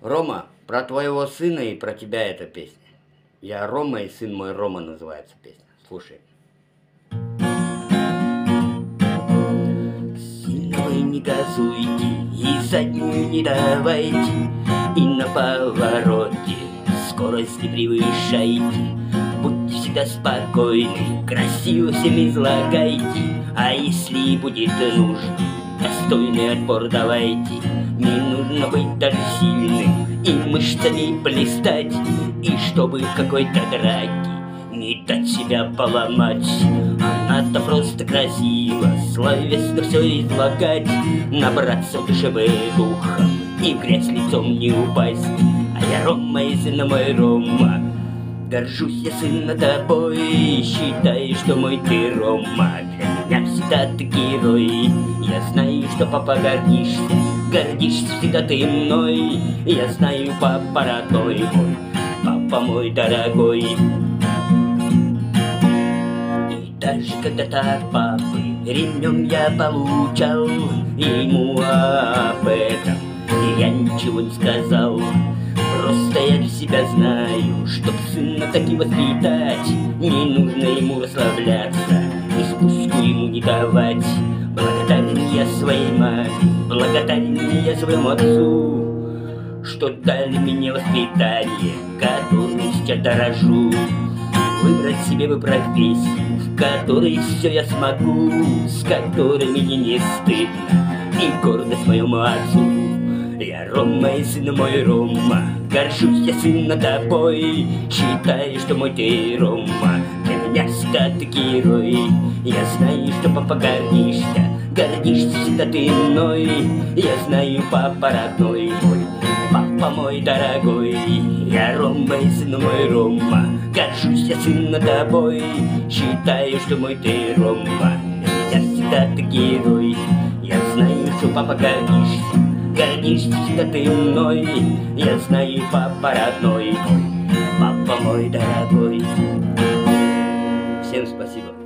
Рома, про твоего сына и про тебя эта песня. Я Рома, и сын мой Рома называется песня. Слушай. Сильно вы не газуйте и заднюю не давайте, и на повороте скорость не превышайте. Будьте всегда спокойны, красиво всем излагайте, а если будет нужно, достойный отпор давайте. Не нужно быть даже сильным и мышцами блистать, и чтобы в какой-то драке не дать себя поломать. Она-то просто красиво, словесно все излагать, набраться душевы духа и в грязь лицом не упасть. А я Рома, и сын мой Рома, горжусь я, сына, тобой, считаю, что мой ты Рома. Для меня всегда ты герой, я знаю, что папа гордишься всегда ты мной. Я знаю, папа родной мой, папа мой дорогой. И даже когда-то от папы ремнем я получал, ему об этом я ничего не сказал. Просто я для себя знаю, чтоб сына таким воспитать, не нужно ему расслабляться и спуску ему не давать. Благодарен я своей маме, благодарен я своему отцу, что дали мне воспитание, которым сейчас дорожу. Выбрать себе бы профессию, в которой все я смогу, с которой мне не стыдно, и гордость моему отцу. Я Рома, и сын мой Рома, горжусь я, сына, тобой, считаю, что мой ты Рома. Для меня всегда ты герой, я знаю, что папа гордишься всегда ты мной. Я знаю, папа родной мой, папа мой дорогой. Я Рома, и сын мой Рома, горжусь я, сына, тобой, считаю, что мой ты Рома. Для меня всегда ты герой, я знаю, что папа гордишься всегда ты мной. Я знаю, папа родной мой, папа мой дорогой. Всем спасибо.